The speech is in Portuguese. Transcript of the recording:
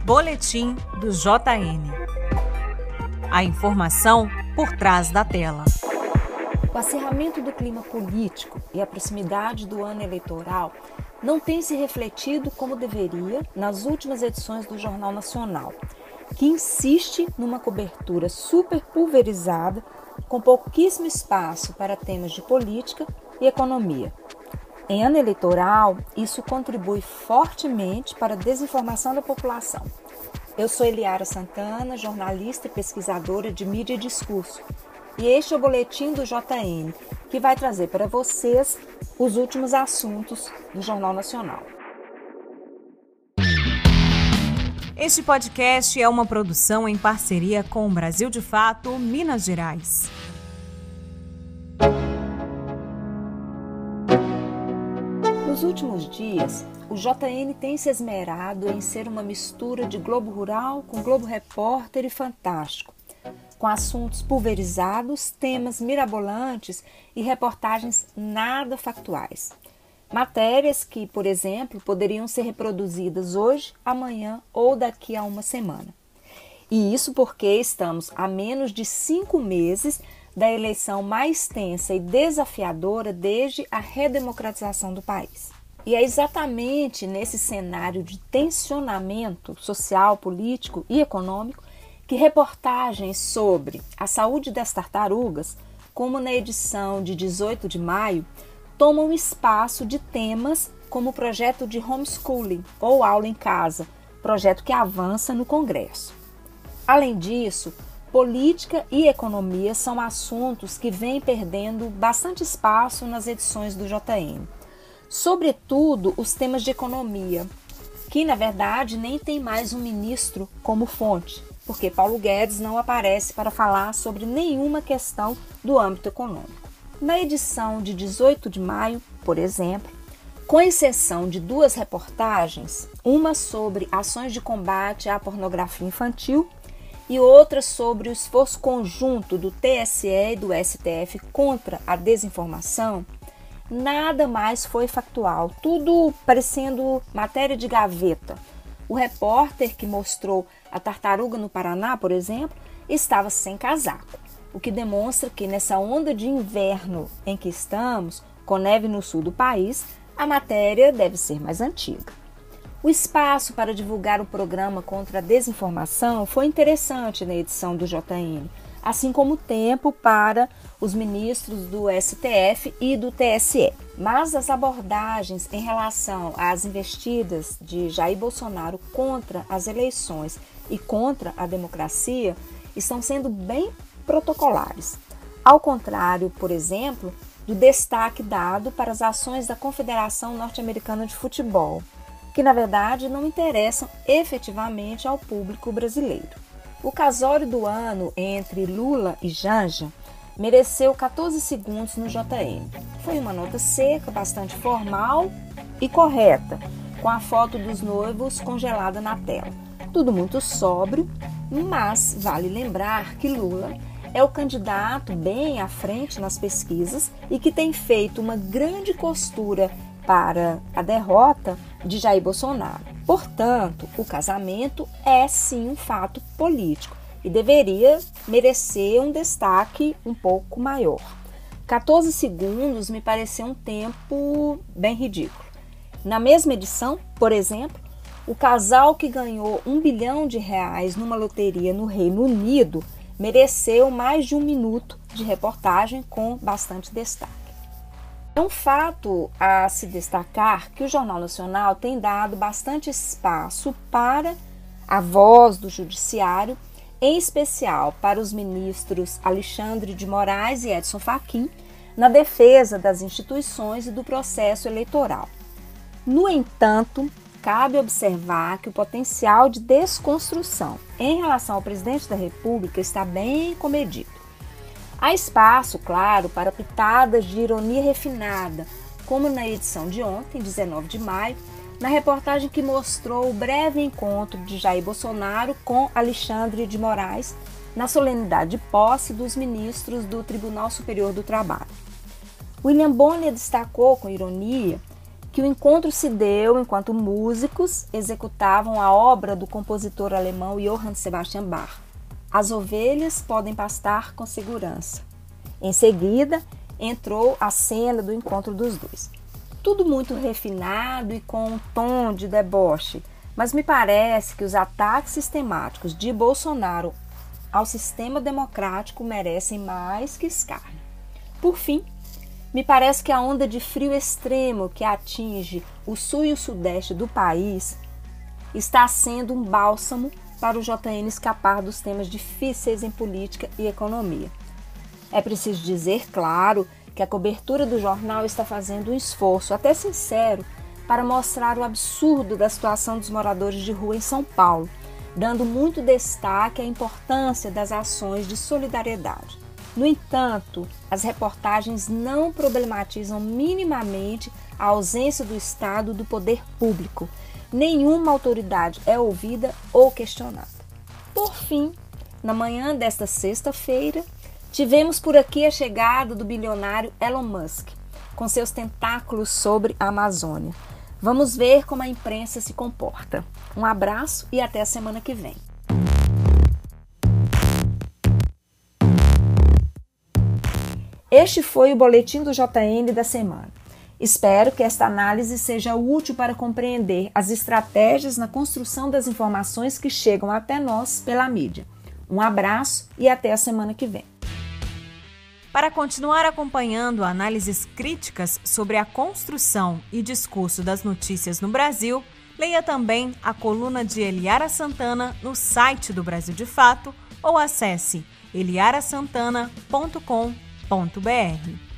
Boletim do JN. A informação por trás da tela. O acirramento do clima político e a proximidade do ano eleitoral não tem se refletido como deveria nas últimas edições do Jornal Nacional, que insiste numa cobertura super pulverizada, com pouquíssimo espaço para temas de política e economia. Em ano eleitoral, isso contribui fortemente para a desinformação da população. Eu sou Eliara Santana, jornalista e pesquisadora de mídia e discurso, e este é o Boletim do JN, que vai trazer para vocês os últimos assuntos do Jornal Nacional. Este podcast é uma produção em parceria com o Brasil de Fato, Minas Gerais. Nos últimos dias, o JN tem se esmerado em ser uma mistura de Globo Rural com Globo Repórter e Fantástico, com assuntos pulverizados, temas mirabolantes e reportagens nada factuais. Matérias que, por exemplo, poderiam ser reproduzidas hoje, amanhã ou daqui a uma semana. E isso porque estamos a menos de 5 meses da eleição mais tensa e desafiadora desde a redemocratização do país. E é exatamente nesse cenário de tensionamento social, político e econômico que reportagens sobre a saúde das tartarugas, como na edição de 18 de maio, tomam espaço de temas como o projeto de homeschooling ou aula em casa, projeto que avança no Congresso. Além disso, política e economia são assuntos que vêm perdendo bastante espaço nas edições do JN. Sobretudo os temas de economia, que na verdade nem tem mais um ministro como fonte, porque Paulo Guedes não aparece para falar sobre nenhuma questão do âmbito econômico. Na edição de 18 de maio, por exemplo, com exceção de 2 reportagens, uma sobre ações de combate à pornografia infantil e outra sobre o esforço conjunto do TSE e do STF contra a desinformação, nada mais foi factual, tudo parecendo matéria de gaveta. O repórter que mostrou a tartaruga no Paraná, por exemplo, estava sem casaco, o que demonstra que nessa onda de inverno em que estamos, com neve no sul do país, a matéria deve ser mais antiga. O espaço para divulgar o programa contra a desinformação foi interessante na edição do JN, assim como o tempo para os ministros do STF e do TSE. Mas as abordagens em relação às investidas de Jair Bolsonaro contra as eleições e contra a democracia estão sendo bem protocolares. Ao contrário, por exemplo, do destaque dado para as ações da Confederação Norte-Americana de Futebol, que na verdade não interessam efetivamente ao público brasileiro. O casório do ano entre Lula e Janja mereceu 14 segundos no JN. Foi uma nota seca, bastante formal e correta, com a foto dos noivos congelada na tela. Tudo muito sóbrio, mas vale lembrar que Lula é o candidato bem à frente nas pesquisas e que tem feito uma grande costura para a derrota de Jair Bolsonaro. Portanto, o casamento é sim um fato político e deveria merecer um destaque um pouco maior. 14 segundos me pareceu um tempo bem ridículo. Na mesma edição, por exemplo, o casal que ganhou R$1 bilhão numa loteria no Reino Unido mereceu mais de 1 minuto de reportagem com bastante destaque. É um fato a se destacar que o Jornal Nacional tem dado bastante espaço para a voz do Judiciário, em especial para os ministros Alexandre de Moraes e Edson Fachin, na defesa das instituições e do processo eleitoral. No entanto, cabe observar que o potencial de desconstrução em relação ao presidente da República está bem comedido. Há espaço, claro, para pitadas de ironia refinada, como na edição de ontem, 19 de maio, na reportagem que mostrou o breve encontro de Jair Bolsonaro com Alexandre de Moraes na solenidade de posse dos ministros do Tribunal Superior do Trabalho. William Bonner destacou com ironia que o encontro se deu enquanto músicos executavam a obra do compositor alemão Johann Sebastian Bach. As ovelhas podem pastar com segurança. Em seguida, entrou a cena do encontro dos dois. Tudo muito refinado e com um tom de deboche, mas me parece que os ataques sistemáticos de Bolsonaro ao sistema democrático merecem mais que escárnio. Por fim, me parece que a onda de frio extremo que atinge o sul e o sudeste do país está sendo um bálsamo para o JN escapar dos temas difíceis em política e economia. É preciso dizer, claro, que a cobertura do jornal está fazendo um esforço, até sincero, para mostrar o absurdo da situação dos moradores de rua em São Paulo, dando muito destaque à importância das ações de solidariedade. No entanto, as reportagens não problematizam minimamente a ausência do Estado do poder público. Nenhuma autoridade é ouvida ou questionada. Por fim, na manhã desta sexta-feira, tivemos por aqui a chegada do bilionário Elon Musk, com seus tentáculos sobre a Amazônia. Vamos ver como a imprensa se comporta. Um abraço e até a semana que vem. Este foi o Boletim do JN da semana. Espero que esta análise seja útil para compreender as estratégias na construção das informações que chegam até nós pela mídia. Um abraço e até a semana que vem. Para continuar acompanhando análises críticas sobre a construção e discurso das notícias no Brasil, leia também a coluna de Eliara Santana no site do Brasil de Fato ou acesse eliarasantana.com.br.